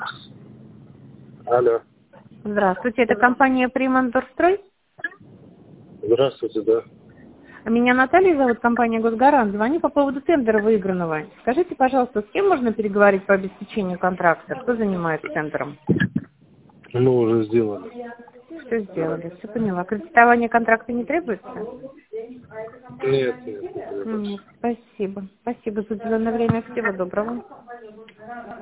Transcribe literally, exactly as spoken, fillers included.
Алло. Здравствуйте, это компания «Примонторстрой». Здравствуйте, да. Меня Наталья зовут, компания «Госгарант». Звоню по поводу тендера выигранного. Скажите, пожалуйста, с кем можно переговорить по обеспечению контракта? Кто занимается тендером? Мы уже сделали. Что сделали? Все поняла. Кредитование контракта не требуется? Нет, нет, нет. Нет, спасибо. Спасибо за уделенное время. Всего доброго.